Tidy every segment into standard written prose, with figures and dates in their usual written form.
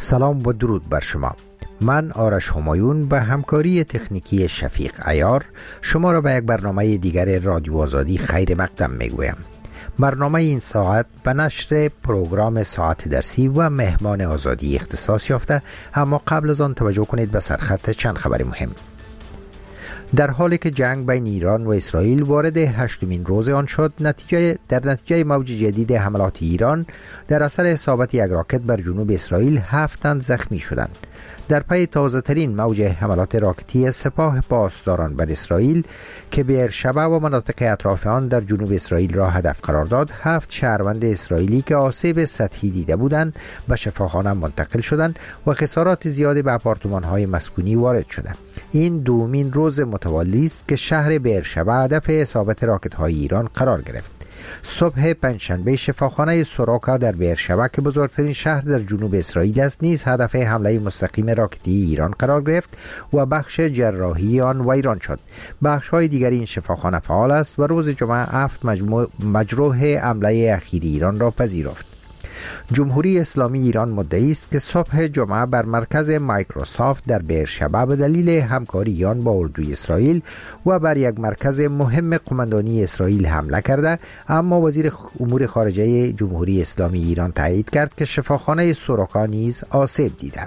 سلام و درود بر شما. من آرش همایون به همکاری تکنیکی شفیق عیار شما را به یک برنامه دیگر رادیو آزادی خیر مقدم میگویم. برنامه این ساعت به نشر پروگرام ساعت درسی و مهمان آزادی اختصاص یافته، اما قبل از آن توجه کنید به سرخط چند خبر مهم. در حالی که جنگ بین ایران و اسرائیل وارد 8مین روز آن شد، در نتیجه موج جدید حملات ایران در اثر اصابت یک راکت بر جنوب اسرائیل 7 تن زخمی شدند. در پی تازه ترین موج حملات راکتی سپاه پاسداران بر اسرائیل که بیرشبه و مناطق اطراف آن در جنوب اسرائیل را هدف قرار داد، 7 شهروند اسرائیلی که آسیب سطحی دیده بودند به شفاخانه منتقل شدند و خسارات زیادی به آپارتمان‌های مسکونی وارد شده. این دومین روز متوالی است که شهر بیرشبه هدف اصابت راکت‌های ایران قرار گرفت. صبح پنجشنبه شفاخانه سوراکا در بیرشبه که بزرگترین شهر در جنوب اسرائیل است نیز هدف حمله مستقیم راکتی ایران قرار گرفت و بخش جراحی آن ویران شد. بخش‌های دیگر این شفاخانه فعال است و روز جمعه 7 مجروح حمله اخیر ایران را پذیرفت. جمهوری اسلامی ایران مدعی است که صبح جمعه بر مرکز مایکروسافت در بیرشبه به دلیل همکاری آن با اردوی اسرائیل و بر یک مرکز مهم قماندانی اسرائیل حمله کرده، اما وزیر امور خارجه جمهوری اسلامی ایران تایید کرد که شفاخانه سوراکا نیز آسیب دیده.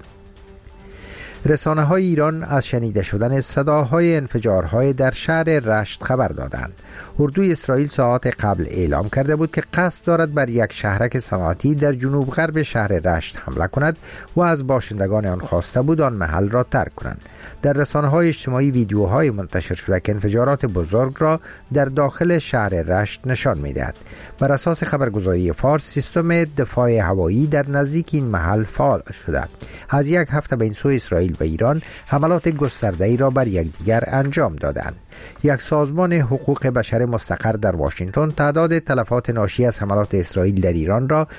رسانه‌های ایران از شنیده شدن صداهای انفجارهای در شهر رشت خبر دادند. اردوی اسرائیل ساعات قبل اعلام کرده بود که قصد دارد بر یک شهرک صنعتی در جنوب غرب شهر رشت حمله کند و از باشندگان آن خواسته بود آن محل را ترک کنند. در رسانه‌های اجتماعی ویدیوهای منتشر شده که انفجارات بزرگ را در داخل شهر رشت نشان می‌دهد. بر اساس خبرگزاری فارس، سیستم دفاع هوایی در نزدیک این محل فعال شده. از یک هفته بین سوی اسرائیل و ایران حملات گسترده‌ای را بر یکدیگر انجام دادند. یک سازمان حقوق بشر مستقر در واشنگتن تعداد تلفات ناشی از حملات اسرائیل در ایران را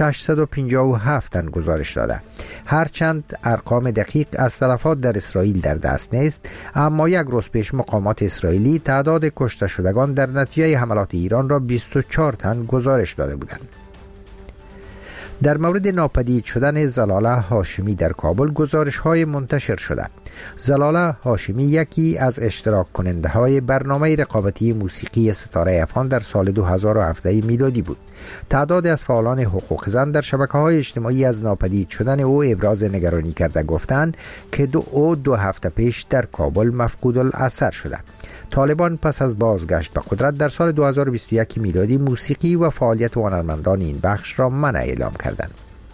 657 تن گزارش داده. هرچند ارقام دقیق از تلفات در اسرائیل در دست نیست، اما یک روز پیش مقامات اسرائیلی تعداد کشته شدگان در نتیجه حملات ایران را 24 تن گزارش داده بودند. در مورد ناپدید شدن زلاله هاشمی در کابل گزارش‌های منتشر شده. زلاله هاشمی یکی از اشتراک کننده های برنامه رقابتی موسیقی ستاره افغان در سال 2017 میلادی بود. تعداد از فعالان حقوق زن در شبکه‌های اجتماعی از ناپدید شدن او ابراز نگرانی کرده، گفتند که او 2 هفته پیش در کابل مفقود الاثر شده. طالبان پس از بازگشت به قدرت در سال 2021 میلادی موسیقی و فعالیت هنرمندان این بخش را منع اعلام کردند.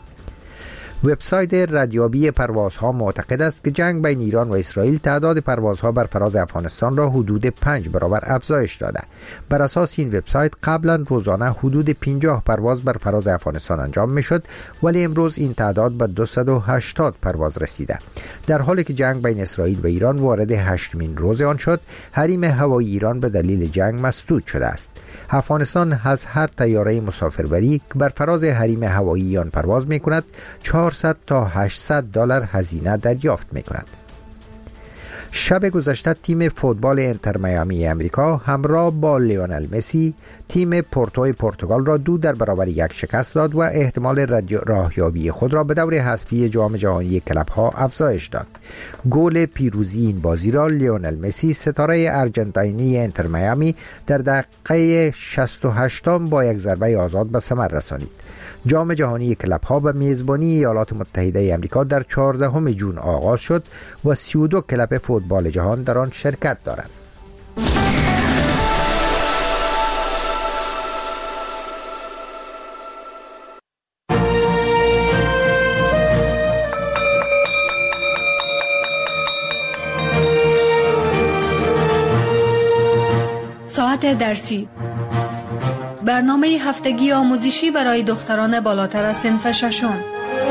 وبسایت ردیابی پروازها معتقد است که جنگ بین ایران و اسرائیل تعداد پروازها بر فراز افغانستان را حدود 5 برابر افزایش داده. بر اساس این وبسایت قبلا روزانه حدود 50 پرواز بر فراز افغانستان انجام میشد، ولی امروز این تعداد به 280 پرواز رسیده. در حالی که جنگ بین اسرائیل و ایران وارد 8مین روز آن شد، حریم هوایی ایران به دلیل جنگ مسدود شده است. افغانستان از هر طیاره مسافربری که بر فراز حریم هوایی آن پرواز میکند 400 تا 800 دلار هزینه دریافت میکند. شب گذشته تیم فوتبال انتر میامی امریکا همراه با لیونل مسی تیم پورتوی پرتغال را 2-1 شکست داد و احتمال راهیابی خود را به دور حذفی جام جهانی کلب‌ها افزایش داد. گل پیروزی این بازی را لیونل مسی ستاره ارژانتینی انتر میامی در دقیقه 68 با یک ضربه آزاد به ثمر رسانید. جام جهانی کلب‌ها به میزبانی ایالات متحده آمریکا در 14 ژوئن آغاز شد و 32 کلب فوتبال جهان در آن شرکت دارند. ساعت درسی، برنامه هفتگی آموزشی برای دختران بالاتر از صنف ششم.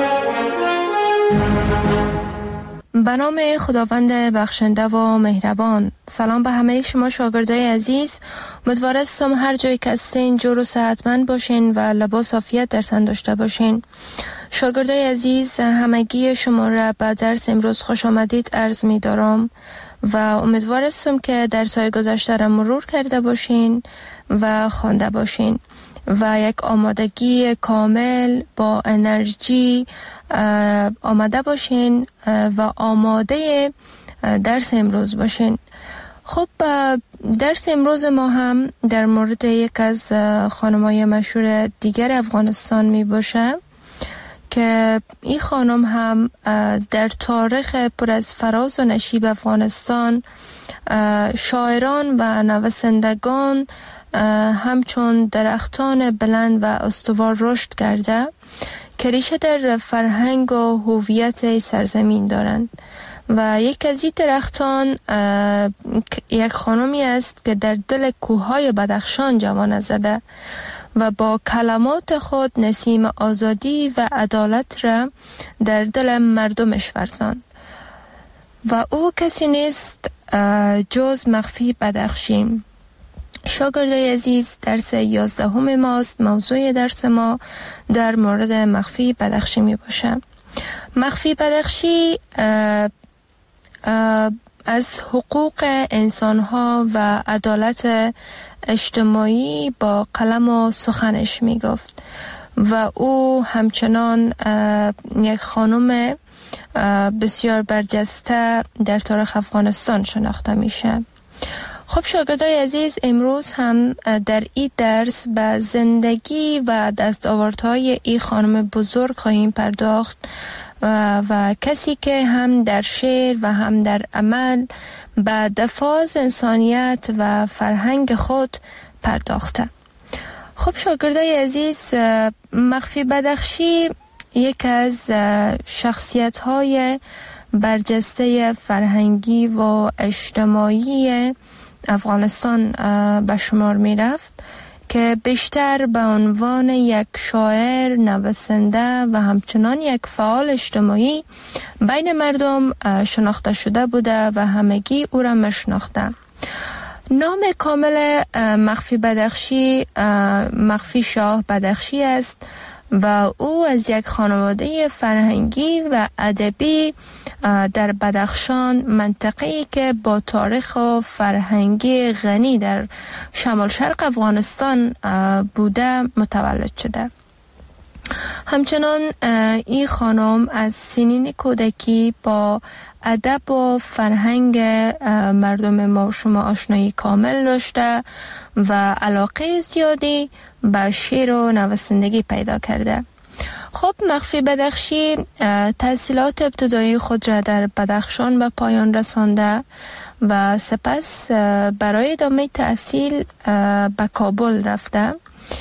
به نام خداوند بخشنده و مهربان. سلام به همه شما شاگردای عزیز. امیدوارم هر جایی که هستین جور و صحتمند باشین و لباس عافیت در تن داشته باشین. شاگردای عزیز، همگی شما را به درس امروز خوش آمدید عرض می دارم و امیدوارم که درس‌های گذشته را مرور کرده باشین و خوانده باشین. و یک آمادگی کامل با انرژی آماده باشین و آماده درس امروز باشین. خب درس امروز ما هم در مورد یک از خانم‌های مشهور دیگر افغانستان می باشه که این خانم هم در تاریخ پر از فراز و نشیب افغانستان شاعران و نویسندگان همچون درختان بلند و استوار رشد کرده که ریشه در فرهنگ و هویت سرزمین دارند و یک از این درختان یک خانمی است که در دل کوههای بدخشان جوانه زده و با کلمات خود نسیم آزادی و عدالت را در دل مردمش ورزاند و او کسی نیست جز مخفی بدخشی. شاگردای عزیز، درس 11 ماست. موضوع درس ما در مورد مخفی بدخشی می باشه. مخفی بدخشی از حقوق انسانها و عدالت اجتماعی با قلم و سخنش می گفت و او همچنان یک خانم بسیار برجسته در تاریخ افغانستان شناخته میشه. خب شاگردای عزیز، امروز هم در این درس به زندگی و دستاوردهای این خانم بزرگ خواهیم پرداخت و کسی که هم در شعر و هم در عمل به دفاع از انسانیت و فرهنگ خود پرداخته. خب شاگردای عزیز، مخفی بدخشی یک از شخصیت‌های برجسته فرهنگی و اجتماعی افغانستان به شمار می رفت که بیشتر به عنوان یک شاعر، نویسنده و همچنان یک فعال اجتماعی بین مردم شناخته شده بوده و همگی او را میشناخته. نام کامل مخفی بدخشی مخفی شاه بدخشی است و او از یک خانواده فرهنگی و ادبی در بدخشان، منطقه‌ای که با تاریخ و فرهنگی غنی در شمال شرق افغانستان بوده متولد شده. همچنان این خانم از سنین کودکی با ادب و فرهنگ مردم ما شما آشنایی کامل داشته و علاقه زیادی به شعر و نویسندگی پیدا کرده. خب مخفی بدخشی تحصیلات ابتدایی خود را در بدخشان به پایان رسانده و سپس برای ادامه تحصیل به کابل رفته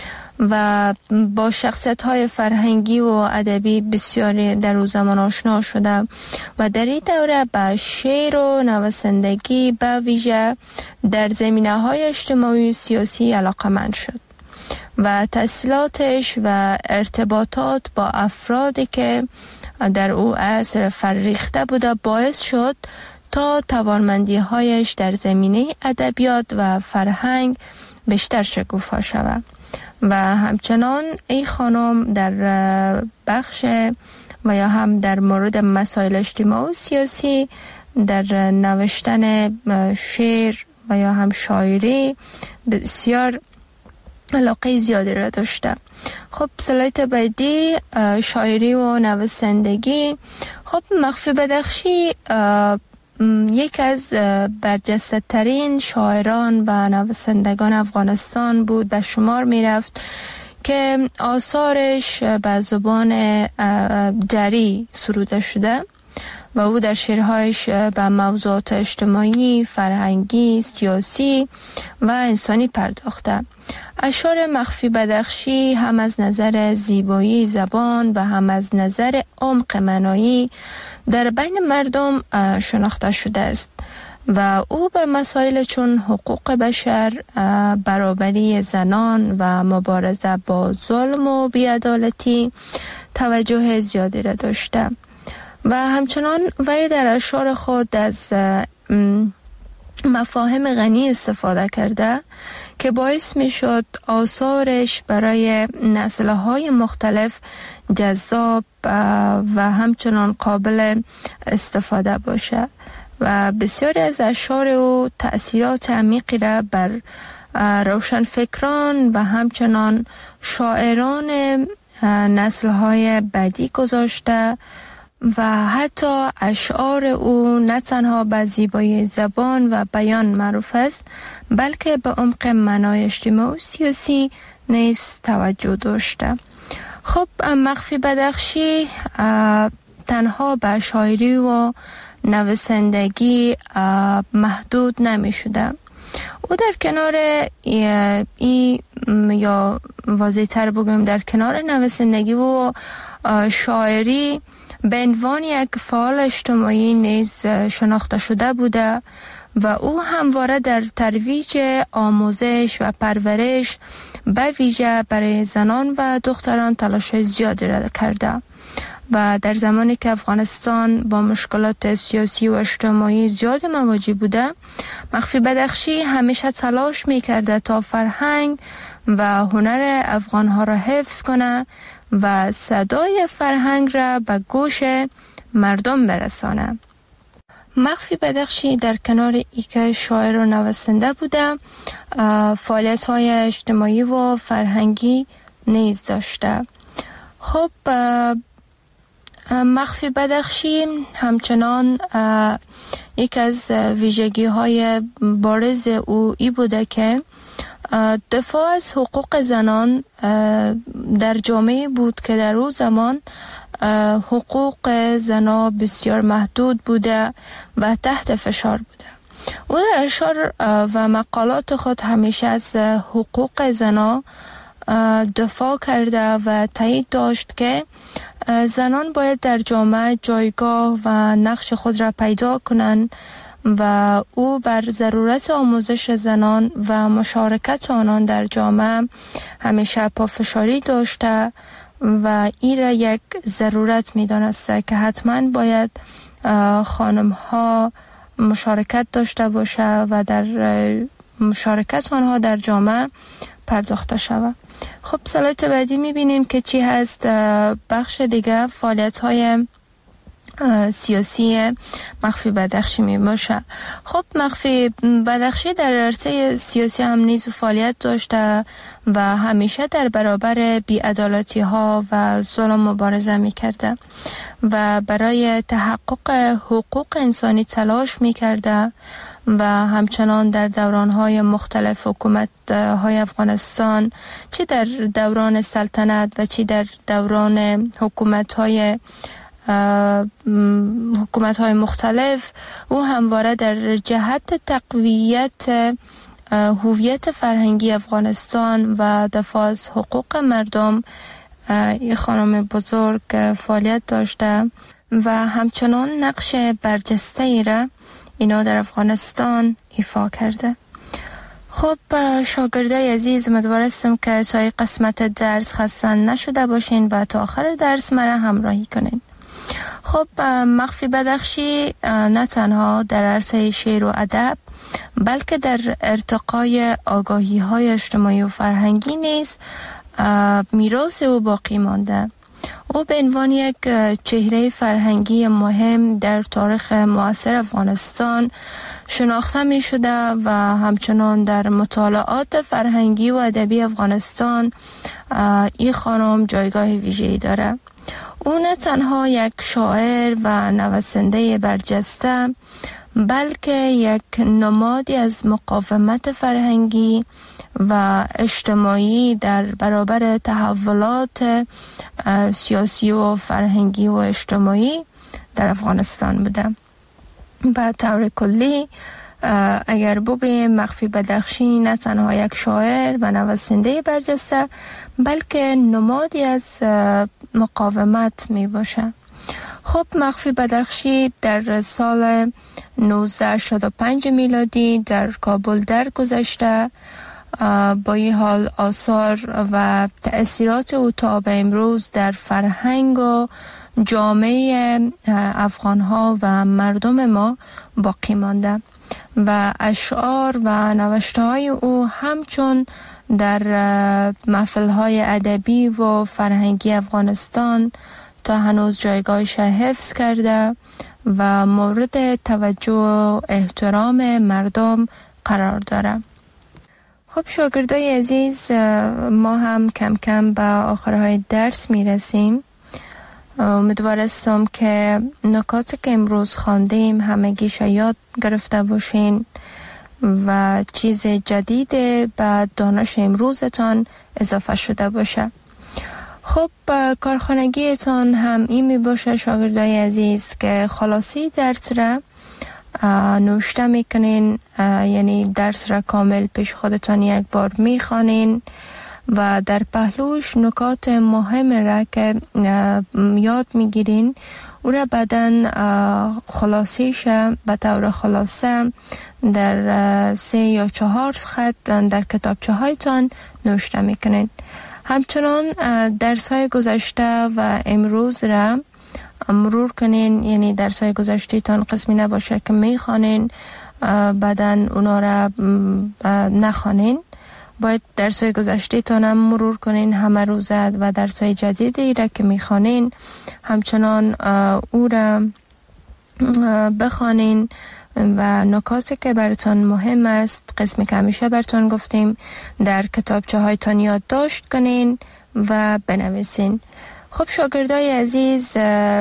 و با شخصیت‌های فرهنگی و ادبی بسیاری در او زمان آشنا شده و در این دوره به شعر و نویسندگی به ویژه در زمینه‌های اجتماعی و سیاسی علاقه‌مند شد و تحصیلاتش و ارتباطات با افرادی که در او اثر فرریخته بوده باعث شد تا توانمندی‌هایش در زمینه ادبیات و فرهنگ بیشتر شکوفا شود و همچنان این خانم در بخش و یا هم در مورد مسائل اجتماعی و سیاسی در نوشتن شعر و یا هم شاعری بسیار علاقه زیادی را داشته. خب سلایت بعدی شاعری و نویسندگی. خب مخفی بدخشی یک از برجسته ترین شاعران و نویسندگان افغانستان بود به شمار می رفت که آثارش به زبان دری سروده شده و او در شعرهایش به موضوعات اجتماعی، فرهنگی، سیاسی و انسانی پرداخته. اشعار مخفی بدخشی هم از نظر زیبایی زبان و هم از نظر عمق معنایی در بین مردم شناخته شده است و او به مسائل چون حقوق بشر، برابری زنان و مبارزه با ظلم و بی‌عدالتی توجه زیادی را داشته و همچنان وی در اشعار خود از مفاهیم غنی استفاده کرده که باعث می شد آثارش برای نسل‌های مختلف جذاب و همچنان قابل استفاده باشه و بسیاری از اشعار او تأثیرات عمیقی را بر روشنفکران و همچنان شاعران نسل‌های بعدی گذاشته و حتی اشعار او نه تنها به زیبایی زبان و بیان معروف است بلکه به عمق معنای اجتماعی و سیاسی نیز توجه داشته. خب مخفی بدخشی تنها به شاعری و نویسندگی محدود نمی شده. او در کنار یا واضح تر بگویم در کنار نویسندگی و شاعری به عنوان یک فعال اجتماعی نیز شناخته شده بوده و او همواره در ترویج آموزش و پرورش به ویژه برای زنان و دختران تلاش زیادی را کرده و در زمانی که افغانستان با مشکلات سیاسی و اجتماعی زیاد مواجه بوده، مخفی بدخشی همیشه تلاش می‌کرده تا فرهنگ و هنر افغان‌ها را حفظ کنه و صدای فرهنگ را به گوش مردم برسانه. مخفی بدخشی در کنار اینکه شاعر و نویسنده بوده، فعالیت‌های اجتماعی و فرهنگی نیز داشته. خب مخفی بدخشی همچنان یک از ویژگی‌های بارز او ای بوده که دفاع از حقوق زنان در جامعه بود که در اون زمان حقوق زنان بسیار محدود بوده و تحت فشار بوده. او در اشعار و مقالات خود همیشه از حقوق زنان دفاع کرده و تایید داشت که زنان باید در جامعه جایگاه و نقش خود را پیدا کنند و او بر ضرورت آموزش زنان و مشارکت آنان در جامعه همیشه پافشاری داشته و این را یک ضرورت می دانسته که حتما باید خانم ها مشارکت داشته باشه و در مشارکت آنها در جامعه پرداخته شود. خب سلایت بعدی میبینیم که چی هست. بخش دیگه فعالیت های سیاسی مخفی بدخشی می باشه. خب مخفی بدخشی در عرصه سیاسی هم نیز فعالیت داشته و همیشه در برابر بی‌عدالتی ها و ظلم مبارزه می کرده و برای تحقق حقوق انسانی تلاش می کرده و همچنان در دوران‌های مختلف حکومت‌های افغانستان، چه در دوران سلطنت و چه در دوران حکومت‌های مختلف، او همواره در جهت تقویت هویت فرهنگی افغانستان و دفاع از حقوق مردم این خانم بزرگ فعالیت داشته و همچنان نقش برجسته‌ای را اینا در افغانستان ایفا کرده. خب شاگردای عزیز، امیدوارم که تا قسمت درس خسته نشده باشین و تا آخر درس مرا همراهی کنین. خب مخفی بدخشی نه تنها در عرصه شعر و ادب بلکه در ارتقای آگاهی های اجتماعی و فرهنگی نیز میراث او باقی مانده. او به عنوان یک چهره فرهنگی مهم در تاریخ معاصر افغانستان شناخته می شده و همچنان در مطالعات فرهنگی و ادبی افغانستان این خانم جایگاه ویژه‌ای داره. او نه تنها یک شاعر و نویسنده برجسته بلکه یک نمادی از مقاومت فرهنگی و اجتماعی در برابر تحولات سیاسی و فرهنگی و اجتماعی در افغانستان بوده. به طور کلی اگر بگویم مخفی بدخشی نه تنها یک شاعر و نویسنده برجسته بلکه نمادی از مقاومت می باشه. خب مخفی بدخشی در سال 1985 میلادی در کابل درگذشته. با این حال آثار و تأثیرات او تا به امروز در فرهنگ و جامعه افغان‌ها و مردم ما باقی مانده و اشعار و نوشته‌های او همچون در محفل‌های ادبی و فرهنگی افغانستان تا هنوز جایگاهش حفظ کرده و مورد توجه و احترام مردم قرار داره. خب شاگردای عزیز، ما هم کم کم به آخرهای درس میرسیم. امیدوار هستم که نکاتی که امروز خواندیم همگیش یاد گرفته باشین و چیز جدید به دانش امروزتان اضافه شده باشه. خب کارخانگیتان هم این می باشه شاگردای عزیز که خلاصی درس را نوشته میکنین، یعنی درس را کامل پیش خودتان یک بار میخوانین و در پهلوش نکات مهم را که یاد میگیرین او را بعدن خلاصیش به طور خلاصه در 3 یا 4 خط در کتابچه هایتان نوشته میکنین. همچنان درس های گذشته و امروز را مرور کنین، یعنی درس های گذشته تان قسمی نباشه که میخوانین بعدن اونا را نخوانین. باید درس های گذشته تان هم مرور کنین همه روزه و درس های جدیدی را که میخوانین همچنان او را بخوانین و نکاتی که براتون مهم است، قسمی که همیشه براتون گفتیم، در کتابچه هایتان یادداشت کنین و بنویسین. خب شاگردای عزیز،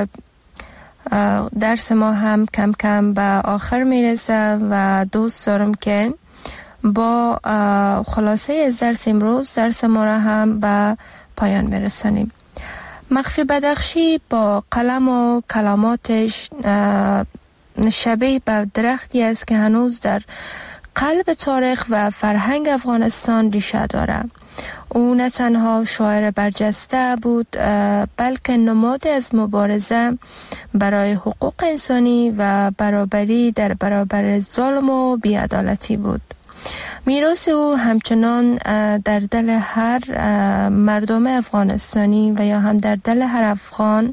درس ما هم کم کم به آخر میرسه و دوست دارم که با خلاصه از درس امروز درس ما را هم به پایان برسانیم. مخفی بدخشی با قلم و کلماتش شبیه به درختی است که هنوز در قلب تاریخ و فرهنگ افغانستان ریشه داره. او نه تنها شاعر برجسته بود بلکه نماد از مبارزه برای حقوق انسانی و برابری در برابر ظلم و بی‌عدالتی بود. میراث او همچنان در دل هر مردم افغانستانی و یا هم در دل هر افغان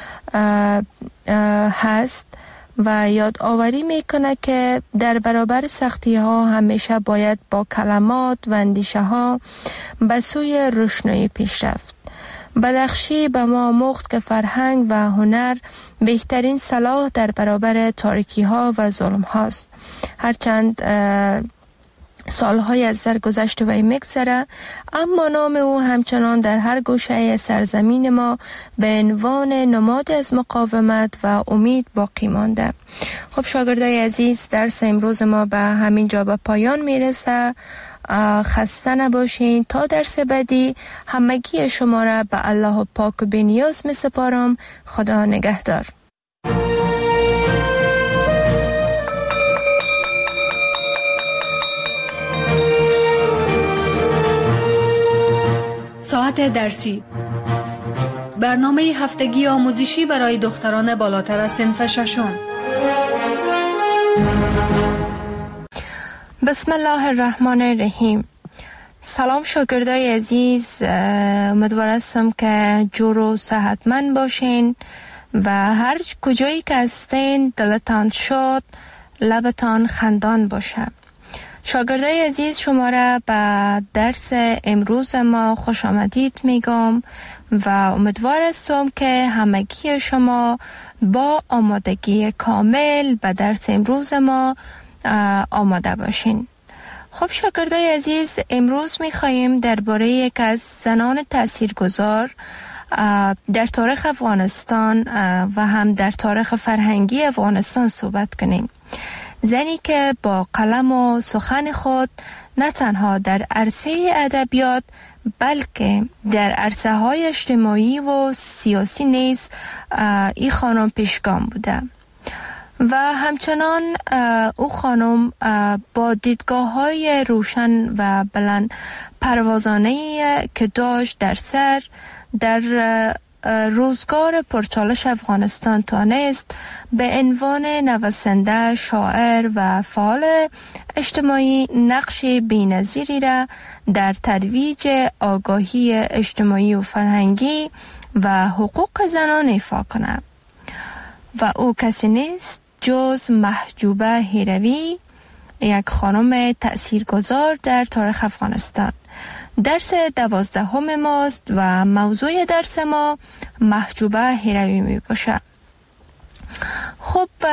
هست و یادآوری میکنه که در برابر سختی ها همیشه باید با کلمات و اندیشه ها به سوی روشنایی پیش رفت. بدخشی به ما آموخت که فرهنگ و هنر بهترین سلاح در برابر تاریکی ها و ظلم هاست. هرچند سالهای از سرگذشت و میگذره، اما نام او همچنان در هر گوشه سرزمین ما به عنوان نماد از مقاومت و امید باقی مانده. خب شاگردای عزیز، درس امروز ما به همین جا به پایان میرسه. خسته نباشین. تا درس بعدی همگی شما را به الله پاک و بی‌نیاز می سپارم. خدا نگهدار. ساعت درسی، برنامه هفتگی آموزشی برای دختران بالاتر از صنف ششم. بسم الله الرحمن الرحیم. سلام شاگردای عزیز، امیدوار هستم که جور و صحتمند باشین و هر کجایی که هستین دلتان شاد، لبتان خندان باشه. شاگردای عزیز، شما را به درس امروز ما خوش آمدید میگم و امیدوار هستم که همگی شما با آمادگی کامل به درس امروز ما آماده باشین. خب شاگردای عزیز، امروز میخواییم درباره یک از زنان تاثیرگذار در تاریخ افغانستان و هم در تاریخ فرهنگی افغانستان صحبت کنیم. زنی که با قلم و سخن خود نه تنها در عرصه ادبیات بلکه در عرصه های اجتماعی و سیاسی نیز این خانم پیشگام بوده و همچنان او خانم با دیدگاه های روشن و بلند پروازانه‌ای که داشت در سر در روزگار پرچالش افغانستان توانست به عنوان نویسنده، شاعر و فعال اجتماعی نقش بی‌نظیری را در ترویج آگاهی اجتماعی و فرهنگی و حقوق زنان ایفا کند و او کسی نیست جز محجوبه هیروی، یک خانم تأثیرگذار در تاریخ افغانستان. درس 12 ماست و موضوع درس ما محجوبه هیروی می باشه. خب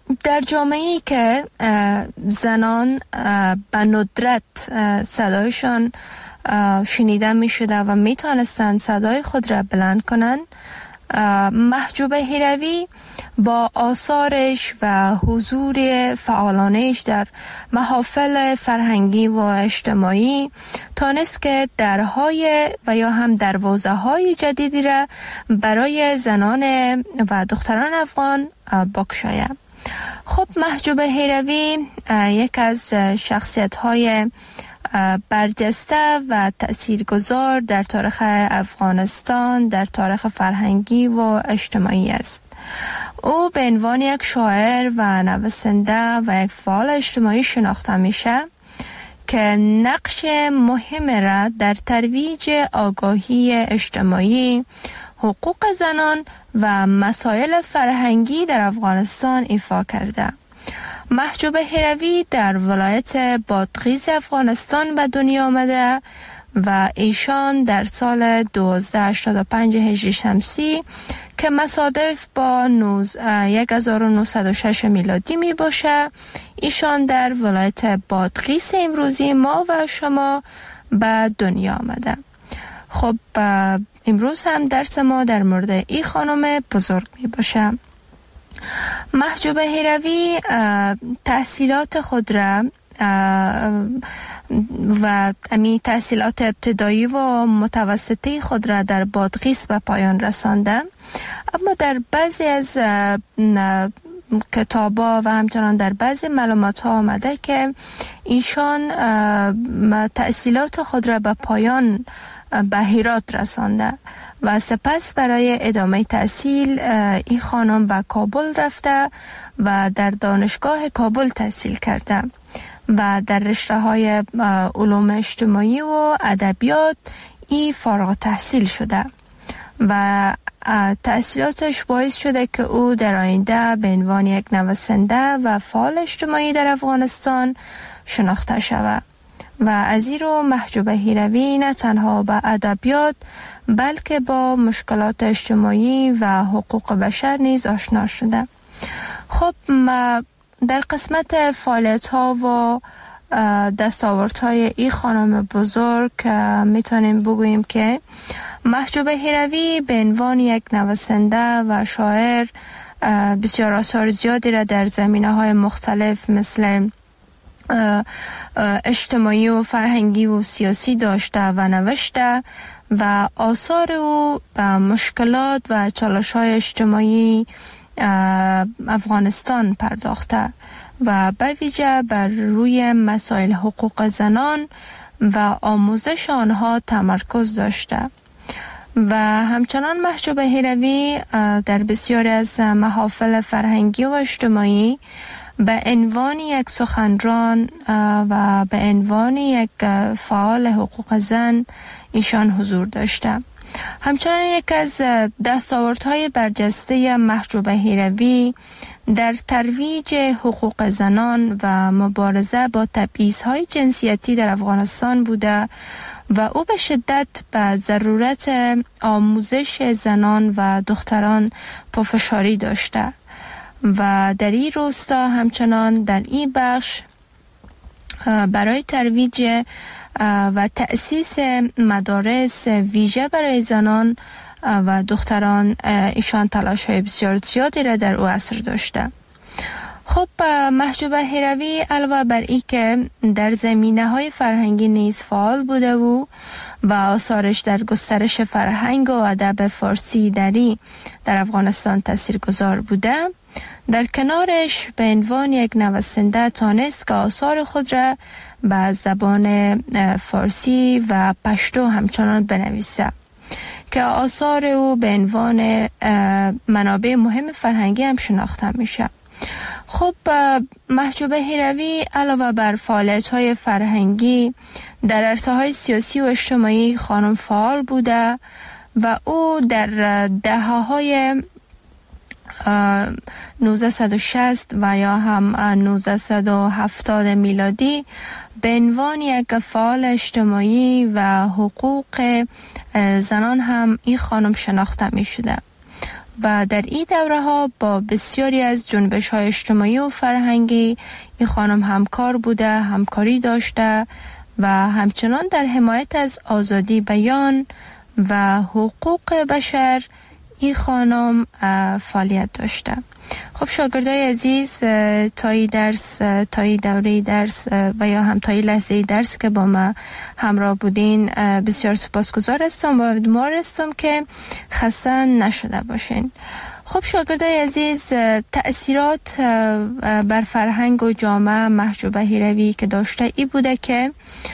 در جامعه‌ای که زنان به ندرت صدایشان شنیده می شده و می توانستند صدای خود را بلند کنند، محجوب هیروی با آثارش و حضور فعالانش در محافل فرهنگی و اجتماعی تانست که درهای و یا هم دروازه‌های جدیدی را برای زنان و دختران افغان بگشاید. خب محجوب هیروی یک از شخصیت‌های برجسته و تأثیرگذار در تاریخ افغانستان، در تاریخ فرهنگی و اجتماعی است. او به عنوان یک شاعر و نویسنده و یک فعال اجتماعی شناخته میشه که نقش مهم را در ترویج آگاهی اجتماعی، حقوق زنان و مسائل فرهنگی در افغانستان ایفا کرده. محجوب هیروی در ولایت بادغیس افغانستان به دنیا آمده و ایشان در سال 1285 هجری شمسی که مصادف با 1906 میلادی می باشه، ایشان در ولایت بادغیس امروزی ما و شما به دنیا آمده. خب امروز هم درس ما در مورد این خانم بزرگ می باشه. محجوب هیروی تحصیلات خود را و تحصیلات ابتدایی و متوسطی خود را در بادغیس به پایان رسانده، اما در بعضی از کتابا و همچنان در بعضی معلومات ها آمده که ایشان تحصیلات خود را به پایان به هرات رسانده و سپس برای ادامه تحصیل این خانم به کابل رفته و در دانشگاه کابل تحصیل کرده و در رشته های علوم اجتماعی و ادبیات این فارغ تحصیل شده و تحصیلاتش باعث شده که او در آینده به عنوان یک نویسنده و فعال اجتماعی در افغانستان شناخته شود. و از این رو محجوب هیروی نه تنها با ادبیات بلکه با مشکلات اجتماعی و حقوق بشر نیز آشنا شده. خب در قسمت فعالیت ها و دستاورد های این خانم بزرگ میتونیم بگوییم که محجوب هیروی به عنوان یک نویسنده و شاعر بسیار آثار زیادی را در زمینه های مختلف مثل اجتماعی و فرهنگی و سیاسی داشته و نوشته و آثار او به مشکلات و چالش‌های اجتماعی افغانستان پرداخته و به ویژه بر روی مسائل حقوق زنان و آموزش آنها تمرکز داشته. و همچنان محجوب هیروی در بسیاری از محافل فرهنگی و اجتماعی به عنوان یک سخنران و به عنوان یک فعال حقوق زن ایشان حضور داشته. همچنان یک از دستاوردهای برجسته محجوب هیروی در ترویج حقوق زنان و مبارزه با تبعیض‌های جنسیتی در افغانستان بوده و او به شدت به ضرورت آموزش زنان و دختران پافشاری داشته و در این راستا همچنان در این بخش برای ترویج و تأسیس مدارس ویژه برای زنان و دختران ایشان تلاش های بسیار زیادی را در او عصر داشته. خب محجوب هیروی علاوه بر این که در زمینه های فرهنگی نیز فعال بوده و آثارش در گسترش فرهنگ و ادب فارسی در افغانستان تاثیرگذار بوده، در کنارش به عنوان یک نویسنده تانست که آثار خود را به زبان فارسی و پشتو همچنان بنویسه که آثار او به عنوان منابع مهم فرهنگی هم شناخته میشه. خب محجوب هیروی علاوه بر فعالیت‌های فرهنگی در عرصه‌های سیاسی و اجتماعی خانم فعال بوده و او در دهه‌های 1960 و یا هم 1970 میلادی به عنوان یک فعال اجتماعی و حقوق زنان هم این خانم شناخته می شده و در این دوره ها با بسیاری از جنبش های اجتماعی و فرهنگی این خانم همکار بوده، همکاری داشته و همچنان در حمایت از آزادی بیان و حقوق بشر این خانم فعالیت داشته. خب شاگردای عزیز، تا این دوره درس و یا هم تا این لحظه درس که با ما همراه بودین بسیار سپاسگزار هستم و امیدوار هستم که خسته نشده باشین. خب شاگردای عزیز، تأثیرات بر فرهنگ و جامعه محجوبه هیروی که داشته ای بوده که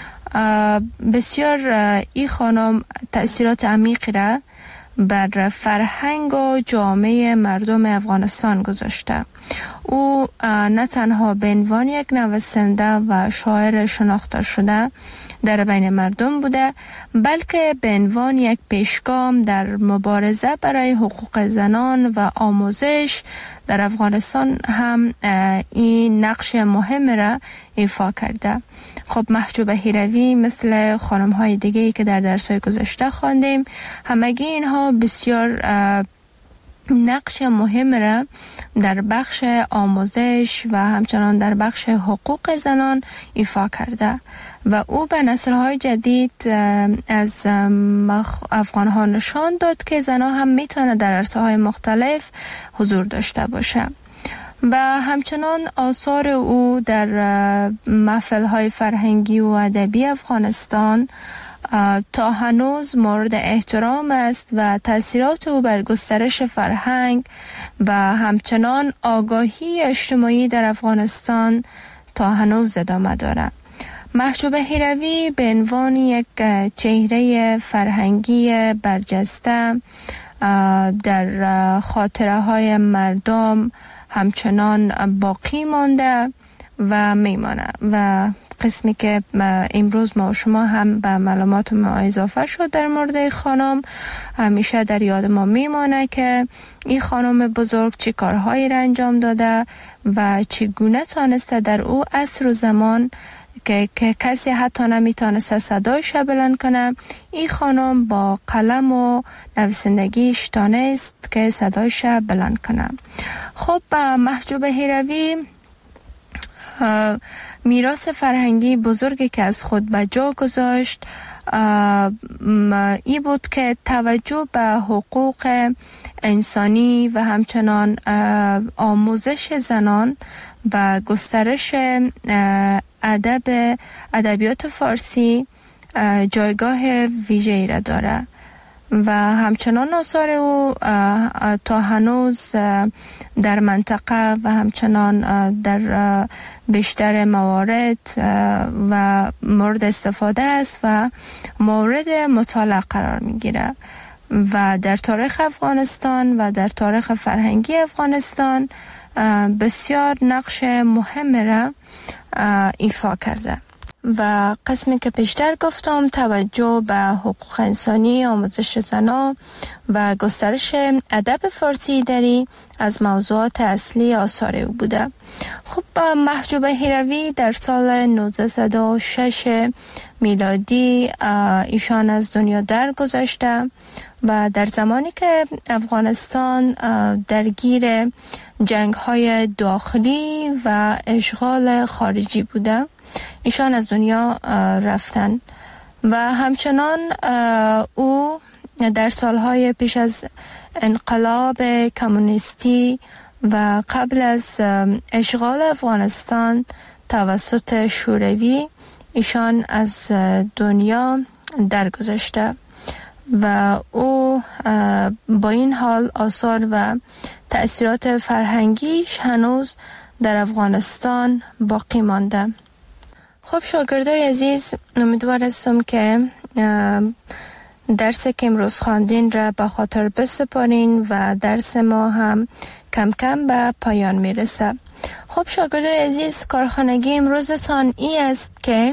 بسیار این خانم تأثیرات عمیقی را بر فرهنگ و جامعه مردم افغانستان گذاشته. او نه تنها به عنوان یک نویسنده و شاعر شناخته شده در بین مردم بوده، بلکه به عنوان یک پیشگام در مبارزه برای حقوق زنان و آموزش در افغانستان هم این نقش مهم را ایفا کرده. خب محجوبه هیروی مثل خانم های دیگه‌ای که در درس‌های گذشته خواندیم، همگی اینها بسیار نقش مهم را در بخش آموزش و همچنان در بخش حقوق زنان ایفا کرده و او به نسل‌های جدید از افغان‌ها نشان داد که زنان هم میتونه در عرصه‌های مختلف حضور داشته باشه. و همچنان آثار او در محفل‌های فرهنگی و ادبی افغانستان تا هنوز مورد احترام است و تأثیرات او بر گسترش فرهنگ و همچنان آگاهی اجتماعی در افغانستان تا هنوز ادامه دارد. محجوبه هیروی به عنوان یک چهره فرهنگی برجسته در خاطره های مردم همچنان باقی مانده و میمانه و قسمی که امروز ما و شما هم به معلومات ما اضافه شد در مورد خانم همیشه در یاد ما میمانه که این خانم بزرگ چی کارهایی را انجام داده و چگونه تانسته در او عصر و زمان که کسی حتی نمیتونسته صدایش بلند کنه، این خانم با قلم و نویسندگیش تانست که صدایش بلند کنه. خب محجوبه هیروی میراث فرهنگی بزرگی که از خود به جا گذاشت ای بود که توجه به حقوق انسانی و همچنان آموزش زنان و گسترش ادبیات فارسی جایگاه ویژه‌ای را داره و همچنان آثار او تا هنوز در منطقه و همچنان در بیشتر موارد و مورد استفاده است و مورد مطالعه قرار میگیره و در تاریخ افغانستان و در تاریخ فرهنگی افغانستان بسیار نقش مهم را ایفا کرده. و قسمی که پیشتر گفتم توجه به حقوق انسانی، آموزش زنان و گسترش ادب فارسی دری از موضوعات اصلی آثار او بوده. خب محجوبه هیروی در سال 1906 میلادی ایشان از دنیا درگذشته و در زمانی که افغانستان درگیر جنگ‌های داخلی و اشغال خارجی بوده ایشان از دنیا رفتن و همچنان او در سالهای پیش از انقلاب کمونیستی و قبل از اشغال افغانستان توسط شوروی ایشان از دنیا درگذشته و او با این حال آثار و تأثیرات فرهنگیش هنوز در افغانستان باقی مانده. خب شاگردای عزیز، امیدوار هستم که درسی که امروز خواندین را به خاطر بسپارین و درس ما هم کم کم به پایان میرسه. خب شاگردای عزیز، کارخانگی امروزتان ای است که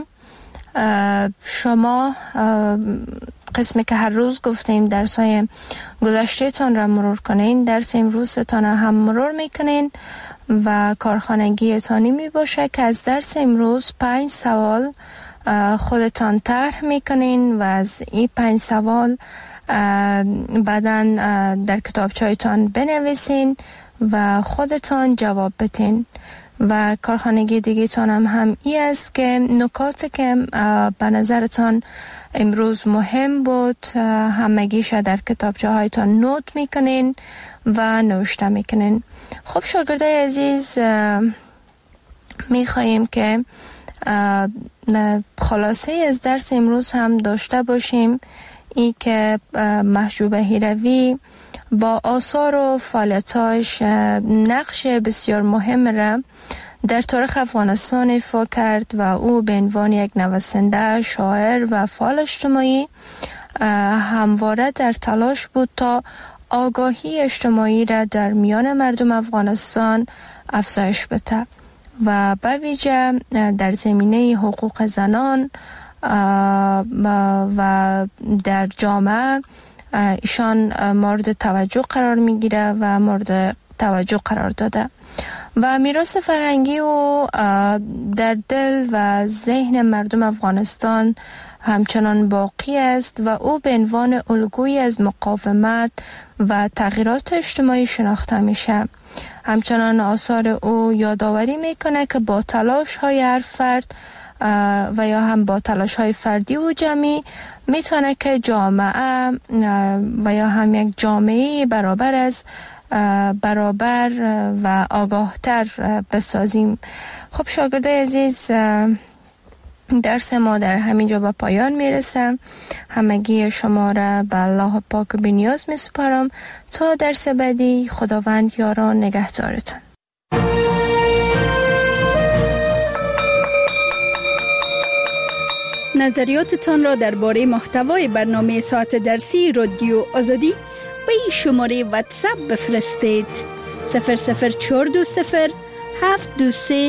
شما قسمی که هر روز گفتیم درس‌های گذشته تان را مرور کنین، درس امروزتان هم مرور میکنین و کارخانگی تانی می باشه که از درس امروز 5 سوال خودتان طرح میکنین و از این 5 سوال بعداً در کتابچه‌تان بنویسین و خودتان جواب بدین. و کارخانگی دیگه تان هم ای است که نکاتی که به نظرتان امروز مهم بود همگیش در کتابچه هایتان نوت میکنین و نوشته میکنین. خب شاگردای عزیز، میخواییم که خلاصه از درس امروز هم داشته باشیم، ای که محجوب هیروی با آثار و فعالیتاش نقش بسیار مهم را در تاریخ افغانستان ایفا کرد و او به عنوان یک نویسنده، شاعر و فعال اجتماعی همواره در تلاش بود تا آگاهی اجتماعی را در میان مردم افغانستان افزایش بده و به ویژه در زمینه حقوق زنان و در جامعه ایشان مورد توجه قرار میگیره و مورد توجه قرار داده و میراث فرهنگی او در دل و ذهن مردم افغانستان همچنان باقی است و او به عنوان الگویی از مقاومت و تغییرات اجتماعی شناخته میشه. همچنان آثار او یادآوری میکنه که با تلاش های هر فرد و یا هم با تلاش های فردی و جمعی میتونه که جامعه و یا هم یک جامعه برابر و آگاهتر بسازیم. خب شاگردای عزیز، درس ما در همینجا به پایان میرسه. همگی شما را به الله پاک بی‌نیاز میسپارم تا درس بعدی. خداوند یاران نگهدارتان. نظریاتتان را درباره محتوای برنامه ساعت درسی رادیو آزادی به این شماره واتساپ بفرستید: 00420 723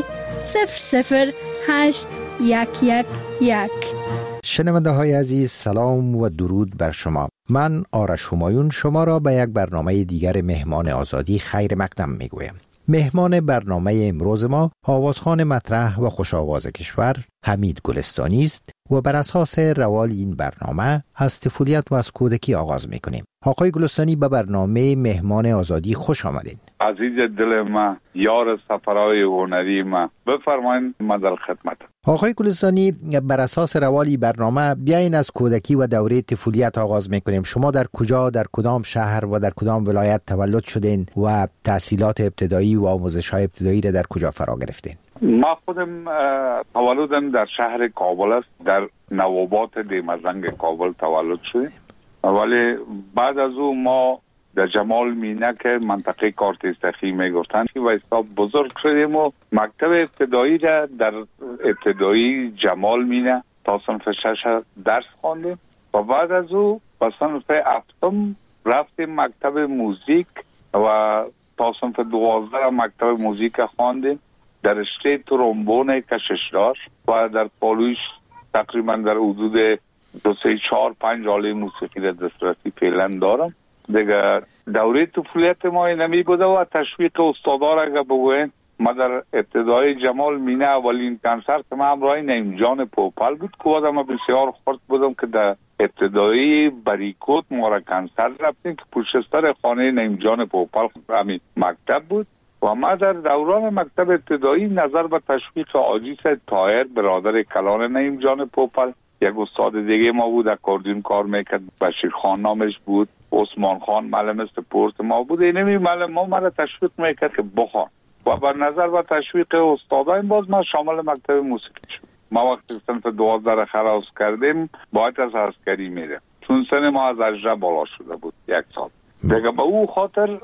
00811. شنونده های عزیز، سلام و درود بر شما. من آرش همایون شما را به یک برنامه دیگر مهمان آزادی خیر مقدم میگویم. مهمان برنامه امروز ما آوازخوان مطرح و خوش آواز کشور حمید گلستانی است و بر اساس روال این برنامه از طفولیت و از کودکی آغاز میکنیم. آقای گلستانی، به برنامه مهمان آزادی خوش آمدین. عزیز دل ما، یار سفرهای هنری ما، بفرمایید، ما در خدمت. آقای گلستانی، بر اساس روالی برنامه بیاین از کودکی و دوره طفولیت آغاز میکنیم. شما در کجا، در کدام شهر و در کدام ولایت تولد شدین و تحصیلات ابتدایی و آموزش های ابتدایی را در کجا فرا گرفتین؟ ما خودم تولدم در شهر کابل است، در نوابات دیمزنگ کابل تولد شدیم، ولی بعد از او ما در جمال مینه که منطقه کارتستخی میگفتن و حساب بزرگ شدیم و مکتب ابتدایی را در ابتدایی جمال مینه تا صنف 6 درس خواندیم و بعد از او به صنف 7 رفتیم مکتب موزیک و تا صنف 12 مکتب موزیک خواندیم در رشته ترومبون کششدار و در پالویش تقریبا در حدود 2-3-4-5 آله موسیقی را دسترسی فعلا دارم. دیگه دوره طفولیت ما نمی بوده و تشویق استادا را اگه بگوین، ما در ابتدای جمال مینه اولین کنسرت ما همراه نعیم جان پوپل بود که ما بسیار خورد بودم که در ابتدایی بریکوت ما را کنسرت رفتیم که پشت سر خانه نعیم جان پوپل همین مکتب بود و ما در دوران مکتب ابتدایی نظر به تشویق آجیس طاهر برادر کلان نعیم جان پوپل، یک استاد دیگه ما بود اکاردیون کار میکرد، بشیر خان نامش بود، عثمان خان معلم سپورت ما بود، اینمی معلم ما مرا تشویق میکرد که بخوان و بر نظر و تشویق استادان باز ما شامل مکتب موسیقی شد. ما وقتی صنف 12 خلاص کردیم باید از عسکری میره، چون سن ما از 18 بالا شده بود 1 سال دیگه. به او خاطر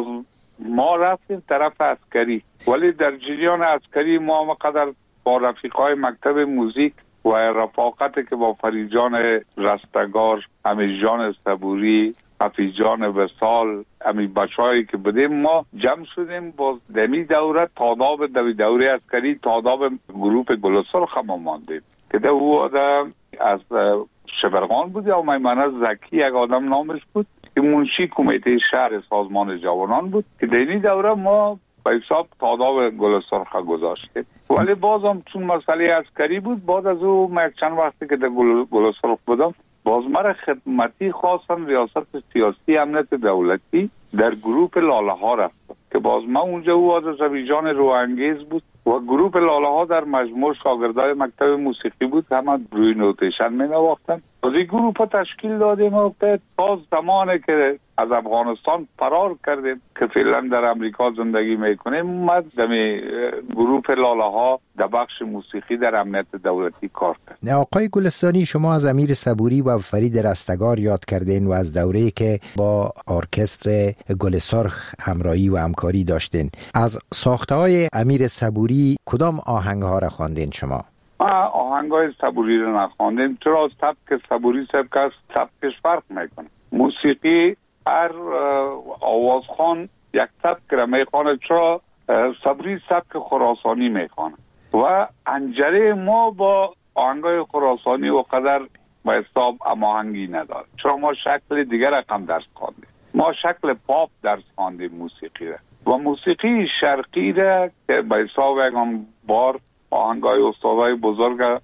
ما رفتیم طرف عسکری، ولی در جریان عسکری ما مقدر با رفیقای مکتب موزیک و رفاقتی که با فریجان رستگار، امیجان صبوری، حفیظان وصال، امی بچه‌هایی که بودیم ما جمع شدیم با دمی دوره تاداب دوره عسکری تاداب گروپ گلسرخ ما ماندیم که ده او آدم از شبرغان بود یا میمنه زکی یک آدم نامش بود که منشی کمیته شهر سازمان جوانان بود که دینی دوره ما به حساب تاداب گلسرخ گذاشتیم. ولی بازم چون مسئله عسکری بود بعد از او من چند وقتی که در گلسرخ بودم باز مرا خدمتی خواستن ریاست سیاسی امنیت دولتی در گروه لاله ها رفتم که باز ما اونجا او آذربایجان روانگیز بود و گروه لاله ها در مجموع شاگردای مکتب موسیقی بود، همه روی نوتیشن می نواختن. از این گروه تشکیل دادیم و تا زمانی که از افغانستان فرار کردیم که فعلا در امریکا زندگی میکنیم، ما دمی گروه لاله ها در بخش موسیقی در امنیت دولتی کار کرد. آقای گلستانی، شما از امیر صبوری و فرید رستگار یاد کردین و از دوره‌ای که با ارکستر گل سرخ همراهی و همکاری داشتین. از ساخته‌های امیر صبوری کدام آهنگ‌ها را خواندین شما؟ ما آهنگ‌های صبوری رو نخواندیم، چرا سبک صبوری سبکش فرق میکنه. موسیقی هر آوازخوان یک سبک را میخوانه، چرا صبوری سبک خراسانی میخوانه و انجره ما با آهنگ‌های خراسانی و قدر با حساب هماهنگی نداره، چرا ما شکل دیگر رقم درس خواندیم. ما شکل پاپ درس خواندیم موسیقی را و موسیقی شرقی را که با حساب یکم بار آهنگای استادای بزرگ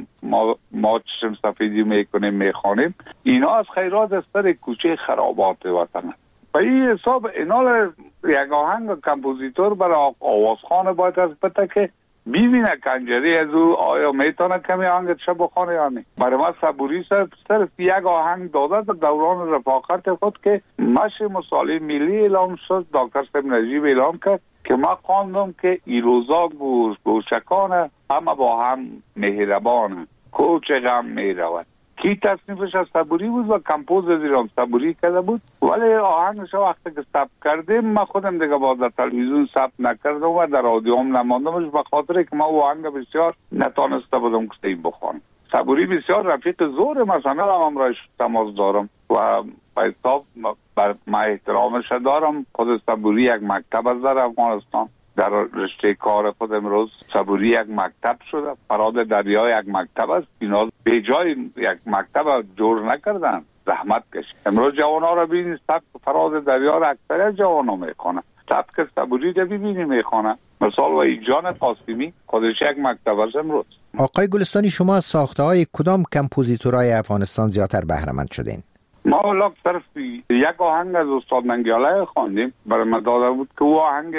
ما چشم سفیدی میکنیم میخوانیم، اینا از خیرات از سر کوچه خرابات وطن است. و این حساب اینال یک آهنگ کمپوزیتور برای آوازخوان باید از بته که ببینه کنجری از او آیا میتونه کمی آهنگ چه بخونه یا نه. برای ما صبوری صرف یک آهنگ داده در دوران رفاقت خود که مشی مصالح ملی اعلام شد، دکتر صاحب نجیب اعلام کرد که ما خواندم که ایروزا گوشکانه همه با هم مهربانه، کوچ غم میرود. کی تصنیفش از صبوری بود و کمپوز از ایران صبوری کرده بود، ولی آهنگش وقتی که ثبت کردیم ما خودم دیگه باز در تلویزیون ثبت نکردم و در رادیو هم نماندمش، به خاطر که ما آهنگ بسیار نتانسته بودم که این بخوانم. صبوری بسیار رفیق زور مثلا هم رایش تماس دارم و حساب ما احترامش دارم. خود صبوری یک مکتب از در افغانستان در رشته کار خود امروز صبوری یک مکتب شده، فراد دریا یک مکتب است. اینا به جای یک مکتب جور نکردن، زحمت کشید. امروز جوان‌ها را ببینید سبک فراد دریا را اکثر جوان‌ها میخوانند، سبک صبوری را ببینید میخوانند. مثال و ایجان قاسمی خودش یک مکتب است امروز. آقای گلستانی، شما از ساخته‌های کدام کمپوزیتورهای افغانستان زیادتر بهره‌مند شدین؟ ما لاک صرف یک آهنگ از استاد ننگیاله خواندیم، برای ما داده بود که او آهنگ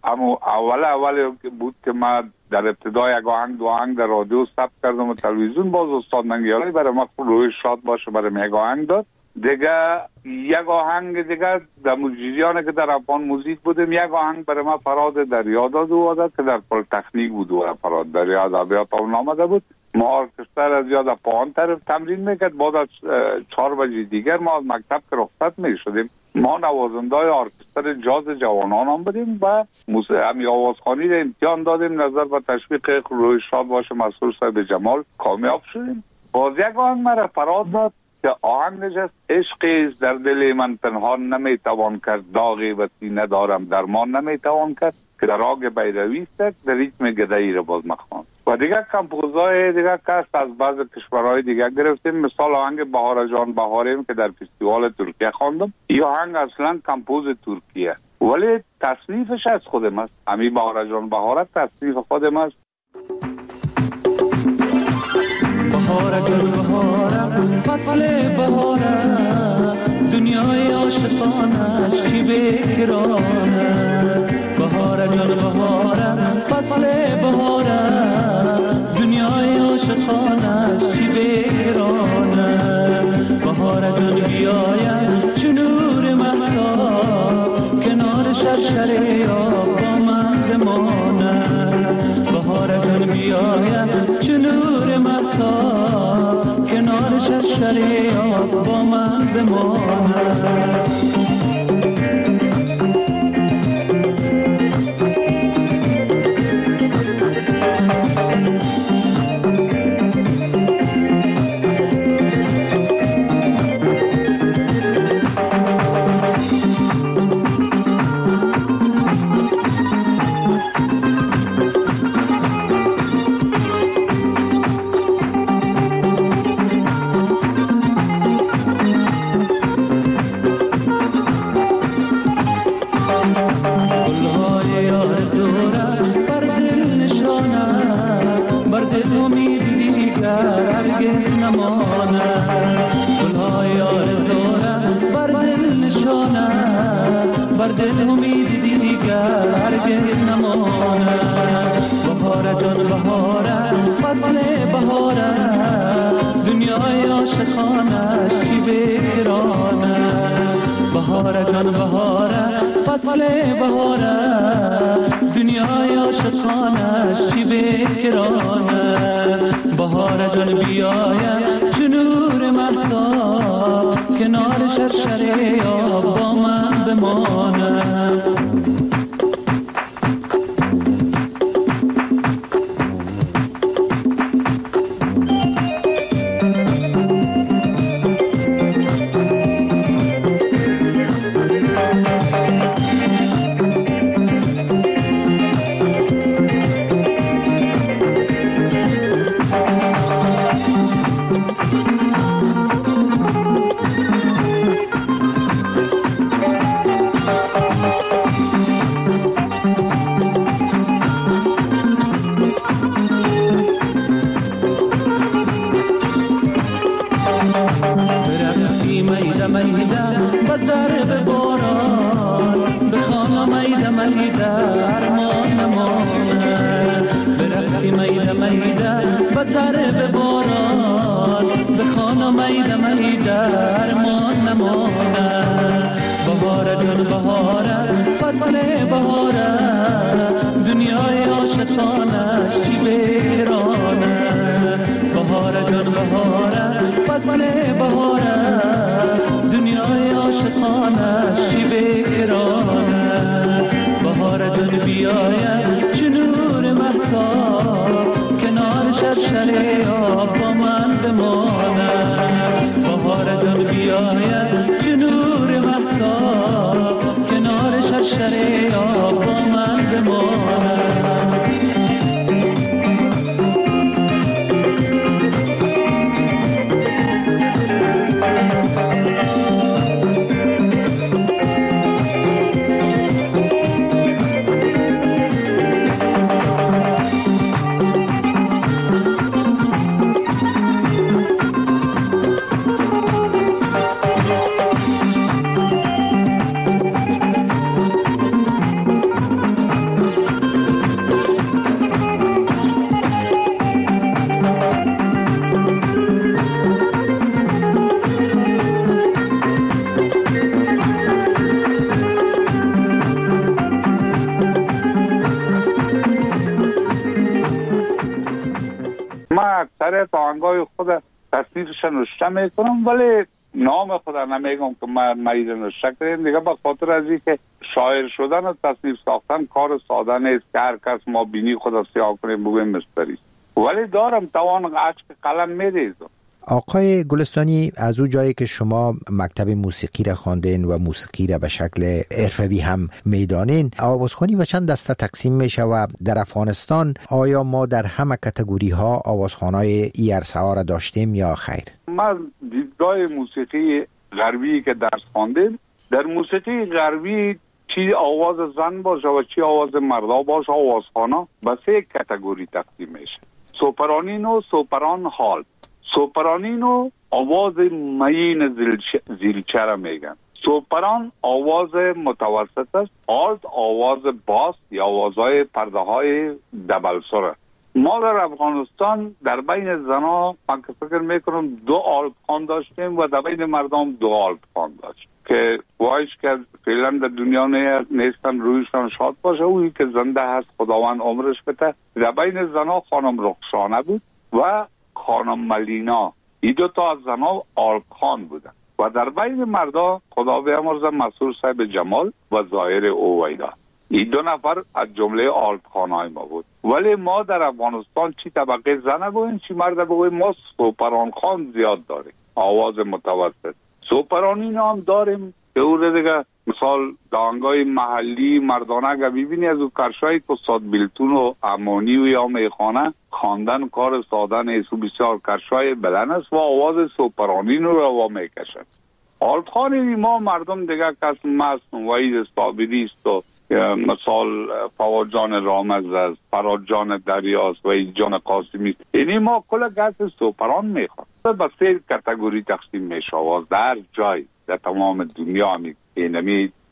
اول بود که ما در ابتدای یک آهنگ دو آهنگ در رادیو ثبت کردم و تلویزیون، باز استاد ننگیاله برای ما روی شاد باشه برای یک آهنگ داد. دیگه یک آهنگ دیگه در موجیدیانه که در افغان موزیک بودیم، یک آهنگ برای ما فراد دریا داد و داد که در پلی‌تکنیک بود و فراد دریا ادبیات اون آمده بود. ما ارکستر از یاد پایان طرف تمرین میکرد. بعد از 4 بجه دیگر ما از مکتب که رخصت میشدیم، ما نوازندای ارکستر جاز جوانان هم بودیم و همی آوازخوانی را امتحان دادیم. نظر به تشویق روی شاد باشه مسئول صاحب جمال کامیاب شدیم. باز یک آهنگ مرا فراد داد که آهنگش است عشقی در دل من پنهان نمیتوان کرد، داغی و سینه دارم درمان نمیتوان کرد، که در آگ بیروی است در ریتم گدایی را باز مخوان. و دیگه کمپوزای دیگه کست از بعض کشورهای دیگه گرفتیم، مثال آهنگ بهار جان بهاریم که در فستیوال ترکیه خواندم. این آهنگ اصلا کمپوز ترکیه ولی تصنیفش از خودم است. همین بهار جان بهارت تصنیف خودم است. بهار جان بهارم فصل بهارم، دنیای عاشقانش کی بکرانه. بهار جان بهارم فصل بهارم، دنیای عاشقانش کی بکرانه. بهار جان بیایم چو نور مهتاب، کنار شرشره آب با من بمانه. بهار جان بیایم چو نور مهتاب، کنار شرشره آب با من بمانه. امید دیگر هرگز نماند. بر دل امید دیگر هرگز نماند. بهار جان بهاره فصل بهاره دنیای عاشقانش چی بکرانه. بهار جان بهاره فصل بهاره دنیای عاشقانش چی بکرانه. بهار جان بیاید چو نور مهتاب کنار شرشره آب با من بمانه. آهنگای خود تصنیفش نوشته میکنم ولی نام خود نمیگم که من مریض نوشته کردیم دیگه، به خاطر از اینکه شاعر شدن و تصنیف ساختن کار ساده نیست که هر کس ما بینی خود سیاه کنیم بگویم مستری، ولی دارم توان عشق قلم میریزم. آقای گلستانی، از او جایی که شما مکتب موسیقی را خواندین و موسیقی را به شکل حرفه‌ای هم میدانین، آوازخوانی و چند دسته تقسیم میشه و در افغانستان آیا ما در همه کاتگوری ها آوازخوانای ای عرصه ها را داشتیم یا خیر؟ من دیدگاه موسیقی غربی که درس خواندیم، در موسیقی غربی چی آواز زن باشه و چی آواز مردا باشه آوازخوانا به سه کاتگوری تقسیم میشه: سوپرانینو، سوپران هالت. سوپرانینو آواز مین زیلچه را میگن، سوپران آواز متوسط است، آلت آواز باس یا آوازهای پرده های دبل سره. ما در افغانستان در بین زنها من که فکر میکنم 2 آلت خوان داشتیم و در بین مردم 2 آلت خوان داشت که وایش که فعلا در دنیا نیستن، رویشان شاد باشه. اویی که زنده هست خداوند عمرش بده. در بین زنها خانم رخشانه بود و خانم ملینا، این 2 تا از زنها آلت خوان بودن و در بین مردا خدا بیامرزه مسرور صاحب جمال و ظاهر اویدا، این 2 نفر از جمله آلت خوانای ما بود. ولی ما در افغانستان چی طبقه زن بگویم چی مرد بگویم، ما سوپران خوان زیاد داریم، آواز متوسط. سوپرانین هم داریم که او دیگه مثال دانگای محلی مردانه اگه ببینی از او کرشایی که استاد بیلتون و امانی و یا میخانه خواندن کار ساده نیست و بسیار کرشای بلند است و آواز سوپرانین رو روا میکشن. آلتخانی ما مردم دیگه کس مست وحید صابری است و مثال فواد جان رامز است، فراد جان دریاست و جان قاسمی است. یعنی ما کل گس سوپران میخواد به 3 کاتگوری تقسیم میشه. آواز در جای در تمام دنیا اینمی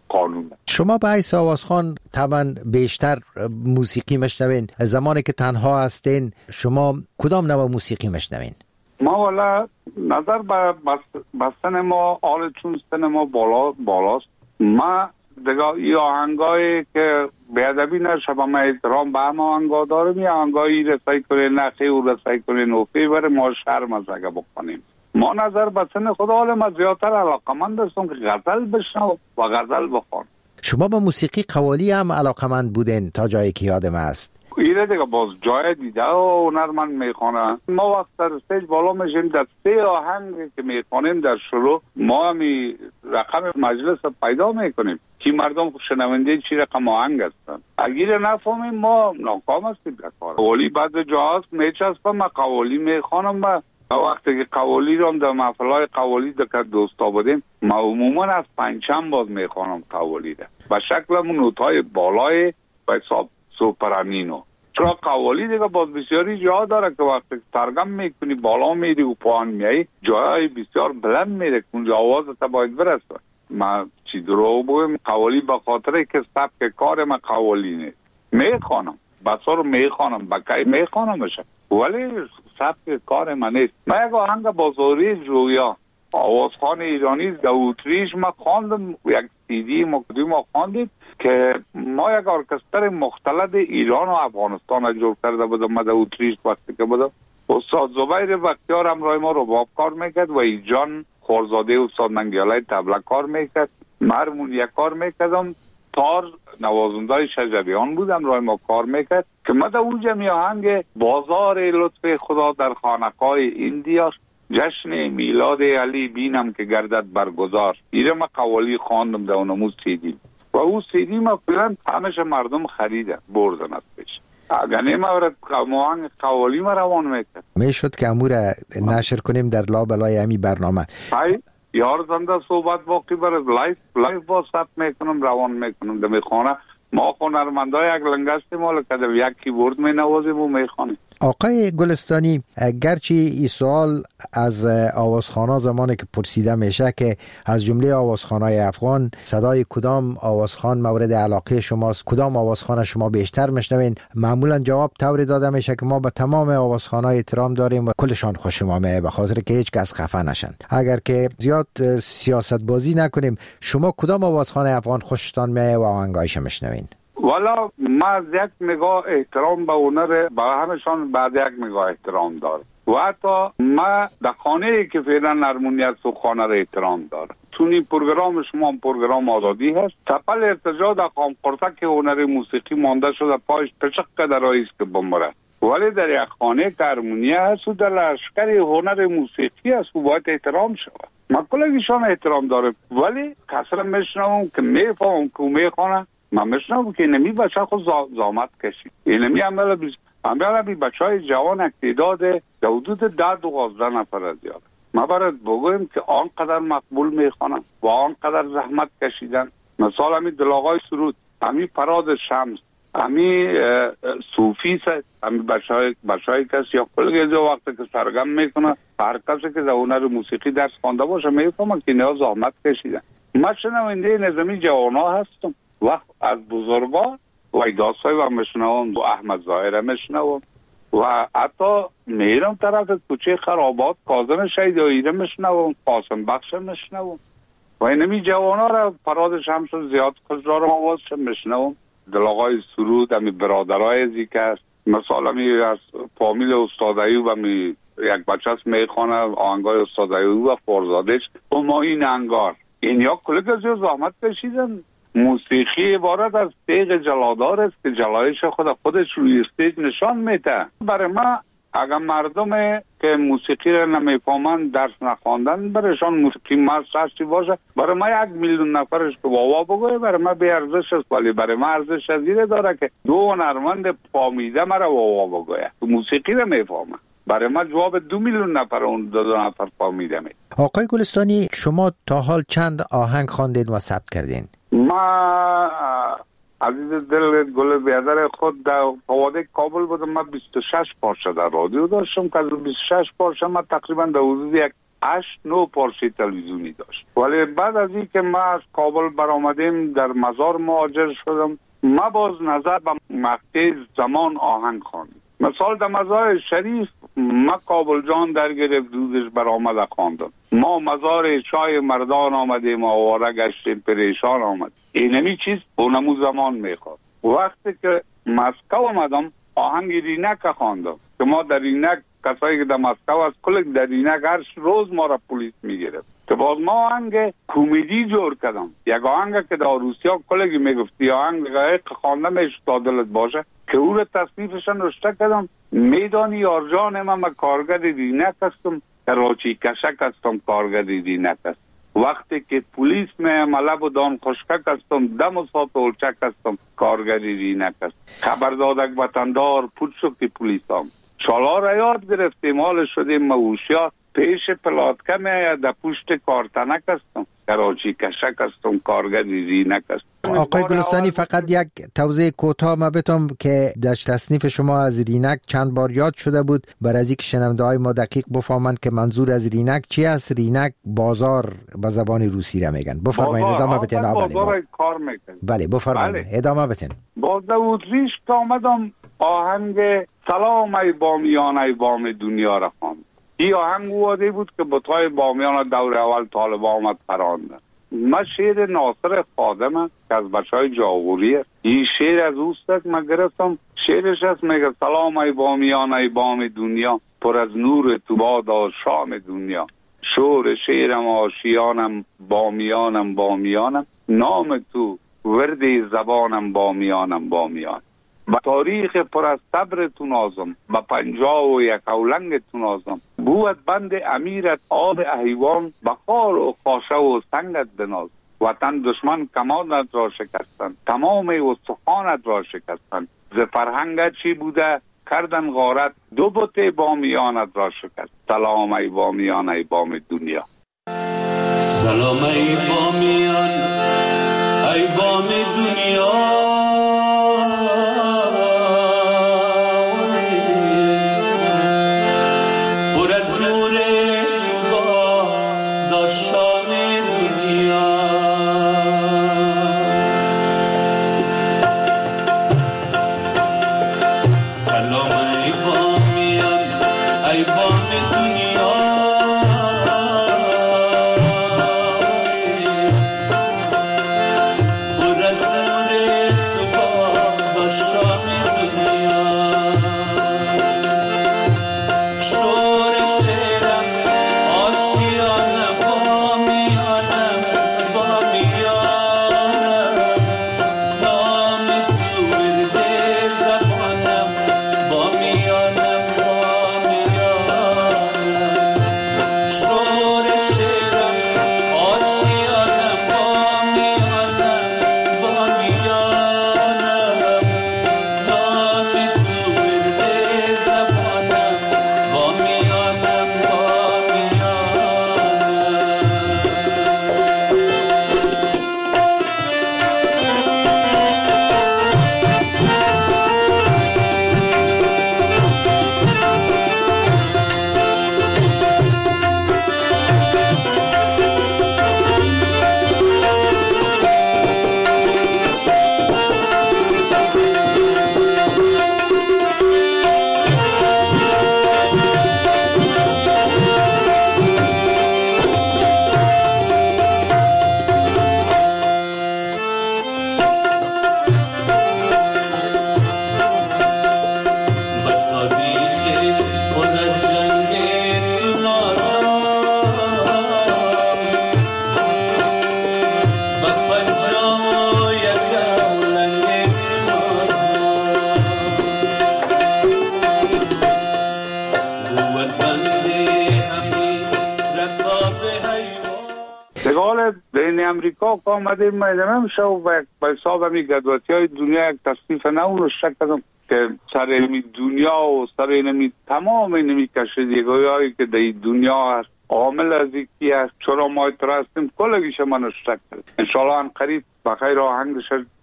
قانون. شما به حیث آوازخوان طبعا بیشتر موسیقی میشنوین. زمانی که تنها هستین شما کدام نوع موسیقی میشنوین؟ ما والا نظر به بستن ما آل چون سن ما بالاست. ما دیگه ای آهنگایی که بیادبی نشه با ما احترام به همه آهنگا داریم، یا آهنگایی رسایی کنه نخی و رسایی کنه نوفی بره ما شرم از اگه بکنیم. ما نظر به سن خدا حال ما زیادتر علاقمند هستم که غزل بشنو و غزل بخوان. شما به موسیقی قوالی هم علاقمند بودین تا جایی که یادم است؟ ایره دیگه باز جای دیده و هنرمند میخوانه. ما وقت در استیج بالا میشیم در 3 آهنگ که میخوانیم در شروع ما همی رقم مجلس پیدا میکنیم که مردم شنونده چی رقم آهنگ هستن. اگر نفهمیم ما ناکام هستیم در کار. قوالی بعد جاست میچسبم، من قوالی میخوانم و وقتی که قوالی رو در محفلهای قوالی که دوستا بودیم ما عموما از پنجم باز میخوانم قوالی ده و شکلمون نوتهای بالای و حساب سوپرانینو. چرا قوالی دیگه باز بسیاری جا داره که وقتی ترگم میکنی بالا میری و پایین میایی جای بسیار بلند میره که اونجا آوازت باید برسه. من چی درو بویم قوالی به خاطره که سبک کار من قوالی نیست. میخوانم بسار میخوانم بکی میخوانمشه ولی سبک کار من نیست. من یک آهنگ بازاری جویا آوازخوان ایرانی دوتریش ما خواندم، یک CD ما خواندیم که ما یک ارکستر مختلط ایران و افغانستان جور کرده بودم. ما دوتریش وقتی که بودم استاد زبیر بختیار همراه ما رباب کار میکرد و ایجان خورزاده استاد ننگیالای طبله کار میکرد، مرمون یک کار میکردم، تار نوازنده شجریان بودم راه ما کار میکرد که ما در اونجا میاهنگ بازار لطف خدا در خانقای اندیا جشن میلاد علی بینم که گردد برگزار. ایره ما قوالی خواندم در اونمو CD و اون CD ما فیلن همشه مردم خریده بردن از پیش. اگر نمیورد آهنگ قوالی ما روان میکرد میشد که امور نشر کنیم در لابلای همی برنامه. های یار زنده صحبت باقی برد لایف با ثبت میکنم روان میکنم در میخوانه. ما هنرمندای یک لنگستیم حالا که در یک کیبورد می نوازیم و میخوانیم. آقای گلستانی گرچه این سوال از آوازخوانا زمانی که پرسیده میشه که از جمله آوازخوانای افغان صدای کدام آوازخوان مورد علاقه شماست، کدام آوازخوان شما بیشتر میشنوین، معمولا جواب طوری داده میشه که ما به تمام آوازخوانای احترام داریم و کلشان خوش ما میه به خاطر که هیچ کس خفه نشن. اگر که زیاد سیاست بازی نکنیم شما کدام آوازخوان افغان خوشتان میه و آهنگایش میشنوین؟ والا ما از یک نگاه احترام به هنر به همشان بعد یک نگاه احترام دارم و حتی ما در خانه که فعلا نرمونیت و خانه را احترام دارم. چون این پروگرام شما پروگرام آزادی هست تپل ارتجاع در قامقرصک هنر موسیقی مانده شده پایش پشق در رئیس که بمره، ولی در یک خانه که هرمونیه هست و در لشکر هنر موسیقی هست و باید احترام شود. ما کلگیشان احترام دارم ولی کسر میشنوم که میفهم که میخوانه من میشنم که اینمی بچه خود زامت کشید. اینمی عمل بی بچه های جوان اکتیداد در حدود 10-12 نفر از زیاد. ما باید بگویم که آنقدر مقبول میخوانم و آنقدر زحمت کشیدن. مثال همی دلاغای سرود، همی فراد شمس، همی صوفی است، همی بچه های کسی یا کلگیزه وقتی که سرگم میکنه هر کسی که در هنر موسیقی درس خوانده باشه میفهمم که اینها زحمت کشیدن. ما شنونده نظامی جوانا هستم و از بزرگا و ایداسای و مشنوم و احمد ظاهره مشنوم و حتی میرم طرف کوچه خرابات کاظم شیداییره مشنوم، قاسم بخش مشنوم و اینمی جوانا را فراد شمس زیاد کجرارم آوازش مشنوم. دلاغای سرود همی برادرای زیکه است، مثلا همی از فامیل استادایی و همی یک بچه هست میخوانه آهنگای استادایی و فرزادش و ما این انگار این یا کلک از زحمت کشیدن. موسیقی عبارت از تیغ جلادار است که جلایش خودش روی استیج نشان میده. برای ما اگر مردم که موسیقی را نمیفهمند درس نخواندن برایشان موسیقی مستشتی باشه، برای ما 1 میلیون نفرش که واوا بگوه برای ما بی ارزش است، ولی برای ما ارزش ازیره داره که 2 هنرمند فامیده مرا واوا بگوه موسیقی را میفهمه. برای ما جواب 2 میلیون نفر اون 2 نفر فامیده می. آقای گلستانی شما تا حال چند آهنگ خواندید و ثبت کردین؟ ما عزیز دل گل بیادر خود در فواده کابل بودم. من 26 پارچه در رادیو داشتم که از 26 پارچه من تقریبا در حدود یک 8-9 پارچه تلویزیونی داشت. ولی بعد از اینکه ما از کابل برآمدیم در مزار مهاجر شدم، ما باز نظر به مقطع زمان آهنگ خواندیم. مثال در مزار شریف ما کابل جان در گرفت دودش برآمد خواندم. ما مزار شاه مردان آمدیم آواره گشتیم پریشان آمد. اینمی چیز اونمو زمان میخواد. وقتی که مسکو آمدم آهنگ رینک خواندم که ما در رینک کسایی که در مسکو از کل در رینک هر روز ما را پلیس میگرفت که باز ما آهنگ کمدی جور کردم. یک آهنگ که در روسیا کلگی میگفتی آهنگ خوانده میشتا دلت باشه که او را تصنیفشان رشته کردم. میدانی یارجان من کارگر رینک هستم، کراچی کشک هستم کارگر رینک هستم. وقتی که پلیس میں لب و دان خشکک هستم، دم و سات اولچک هستم کارگر رینک هستم. خبر دادک وطندار پوچ شد که پلیس هم شالا را یاد گرفتیم حال شدیم موشیا پیش پلاتکه می در پشت کارتنک هستم کراچی کشک هستم کارگر رینک هستم. آقای گلستانی فقط یک توضیح کوتاه ما بتم که در تصنیف شما از رینک چند بار یاد شده بود برای از اینکه شنونده های ما دقیق بفهمند که منظور از رینک چی است. رینک بازار به زبان روسی را میگن. بفرمایید ادامه بدین. بازار کار میکنه. بله بفرمایید ادامه بدین. باز اتریش که آمدم آهنگ سلام ای بامیان ای بام دنیا را خواندم. این آهنگ واده بود که بطای بامیان دور اول طالب آمد پراندن. من شعر ناصر خادم که از بچه های جاغوریه، این شعر از اوست من گرفتم. شعرش هست میگه سلام ای بامیان ای بام دنیا، پر از نور تو بادا شام دنیا. شور شعرم آشیانم بامیانم بامیانم، نام تو ورد زبانم بامیانم بامیان. با تاریخ پر از صبر تو نازم، با 51 اولنگ تو نازم. بود بند امیرت آب احیوان، با خار و خاشه و سنگت بناز. وطن دشمن کمانت را شکستن، تمام استخوانت را شکستن. ز فرهنگت چی بوده کردن غارت، دو بت بامیانت را شکست. سلام ای بامیان ای بام دنیا. سلام ای بامیان ای بام دنیا، امریکا که آمدیم من نمیشه و به حساب همی گدواتی های دنیا یک تصنیف نو رو شک کردم که سر اینمی دنیا و سر اینمی تمام اینمی کشیدگی هایی که در دنیا هست عامل از یکی هست چرا ما اترا هستیم کلگیش من رو شک کردم. انشاءالله ان قریب بخیر آهنگش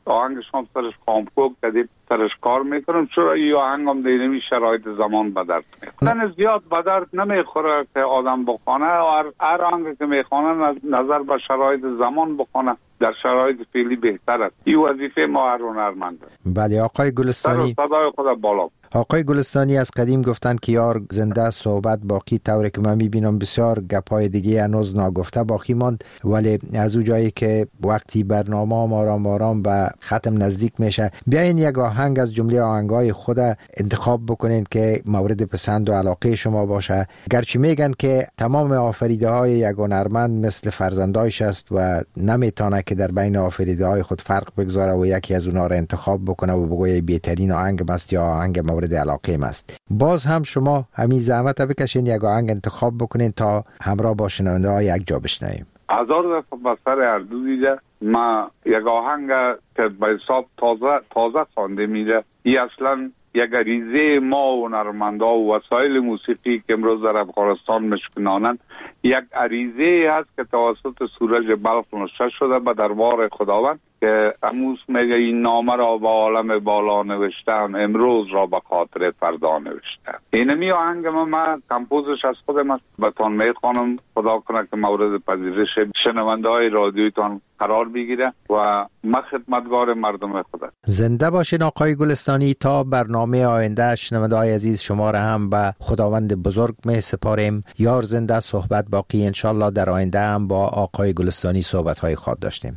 آهنگ شما سرش کامپوک کدیم سرش کار میکنم، چرا این آهنگ هم دینمی شرایط زمان به درد میخوره. زیاد به درد نمیخوره که آدم بخونه، هر آهنگ که میخونه نظر به شرایط زمان بخونه، در شرایط فعلی بهتر است. این وظیفه ما هر هنرمند است. بله آقای گلستانی، صدای خود بالا. آقای گلستانی از قدیم گفتند که یار زنده صحبت باقی، طوری که من میبینم بسیار گپای دیگه هنوز ناگفته باقی ماند، ولی از اون جایی که وقتی برنامه آرام آرام به ختم نزدیک میشه، بیاین یک آهنگ از جمله آهنگای خود انتخاب بکنین که مورد پسند و علاقه شما باشه. گرچه میگن که تمام آفریده های یک هنرمند مثل فرزندایش است و نمیتونه که در بین آفریده های خود فرق بگذاره و یکی از اونها را انتخاب بکنه و بگویه بهترین آهنگ است یا آهنگ مورد علاقه است. باز هم شما همین زحمت بکشین یک آهنگ انتخاب بکنین تا همراه با شنونده ها یک جا بشنویم. هزار دفعه بسر هر دو دیده ما یک آهنگ که به حساب تازه خوانده میره، این اصلا یک غریزه ما و هنرمندا و وسایل موسیقی که امروز در افغانستان مشکنانند، یک غریزه هست که توسط سورج بلخ نوشته شده به دربار خداوند که امروز میگه این نامه را به عالم بالا نوشتم، امروز را به خاطر فردا نوشتم. اینمی آهنگ من کمپوزش از خودم است، بهتان میخوانم، خدا کنه که مورد پذیرش شنونده های رادیویتان قرار بگیره و من خدمتگار مردم خدا. زنده باشین آقای گلستانی. تا برنامه آینده شنونده های عزیز شما را هم به خداوند بزرگ می سپاریم. یار زنده صحبت باقی. انشالله در آینده هم با آقای گلستانی صحبت های خود داشتیم.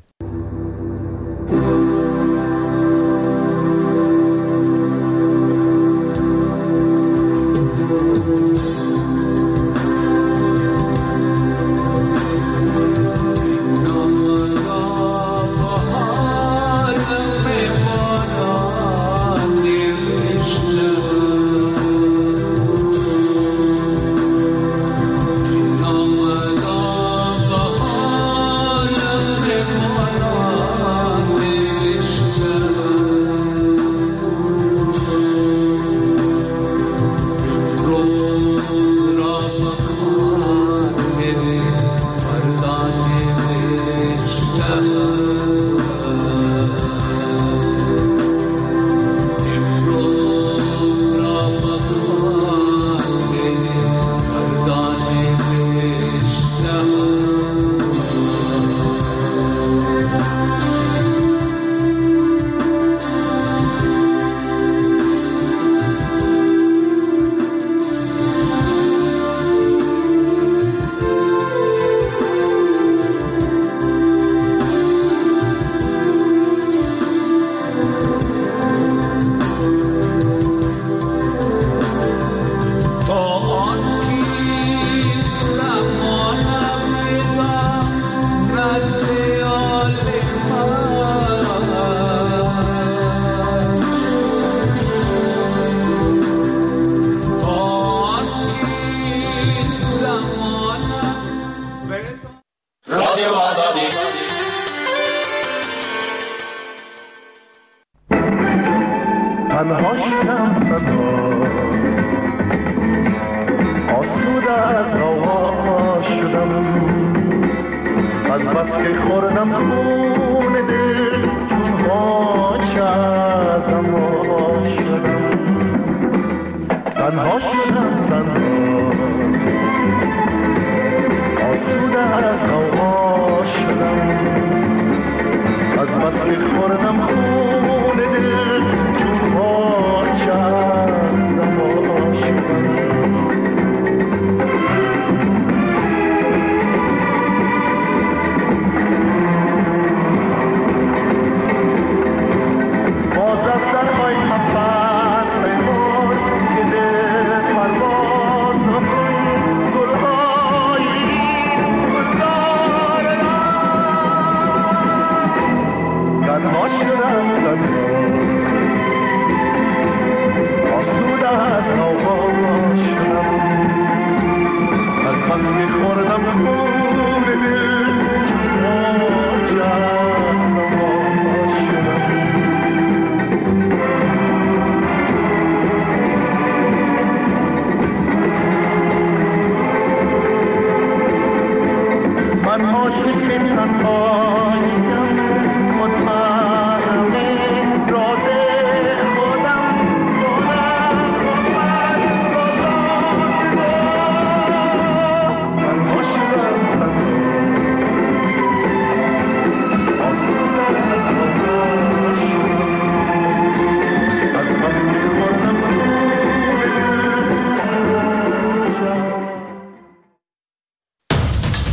من عاشق تنها